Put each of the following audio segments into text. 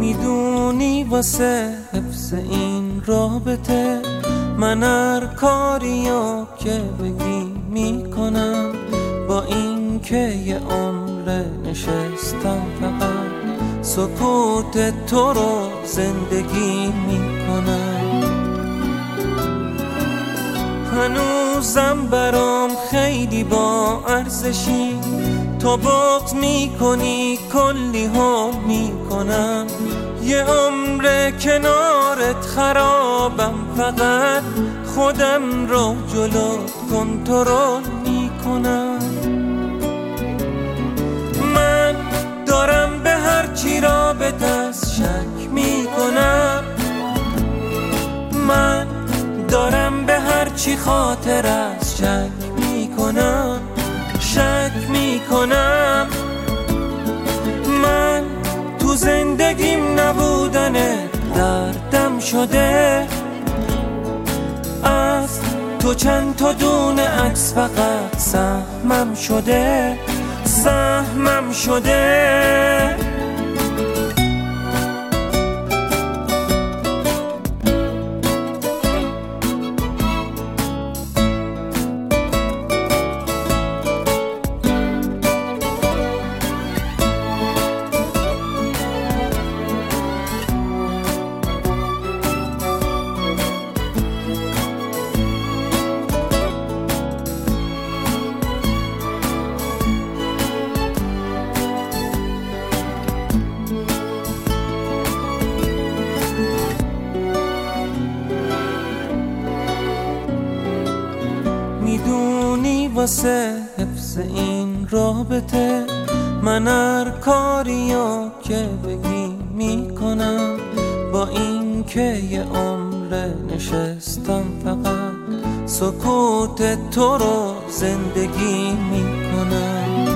میدونی واسه حفظ این رابطه من هر کاریو که بگی میکنم، با این که یه عمر نشستم فقط سکوت تو رو زندگی میکنم. هنوزم برام خیلی با ارزشی، تو بغض میکنی کلی حال میکنم، یه عمر کنارت خرابم، فقط خودم رو جلوت کنترل میکنم. من دارم به هر چی رابطه‌اش شک میکنم، من دارم به هر چی خاطرش شک میکنم، شک میکنم. من تو زندگیم نبودن دردم شده، از تو چند تا دونه عکس فقط سهمم شده، سهمم شده. میدونی واسه حفظ این رابطه من هر کاریو که بگی میکنم، با این که یه عمر نشستم فقط سکوت تو رو زندگی میکنم.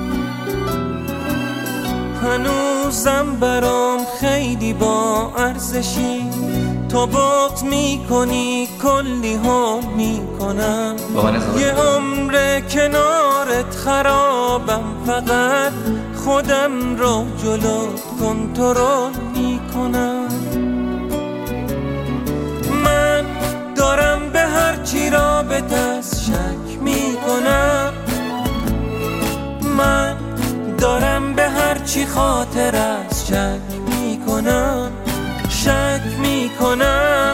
هنوزم برام خیلی با ارزشی، تو بغض میکنی کلی حال میکنم، یه عمر کنارت خرابم، فقط خودم رو جلوت کنترل میکنم. من دارم به هر چی رابطه‌اش شک میکنم، من دارم به هر چی خاطرش شک میکنم، شک میکنم.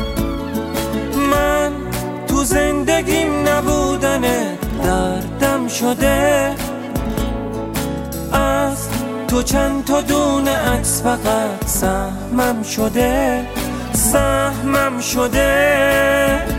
من تو زندگیم نبودن دردم شده، از تو چند تا دونه عکس فقط سهمم شده، سهمم شده.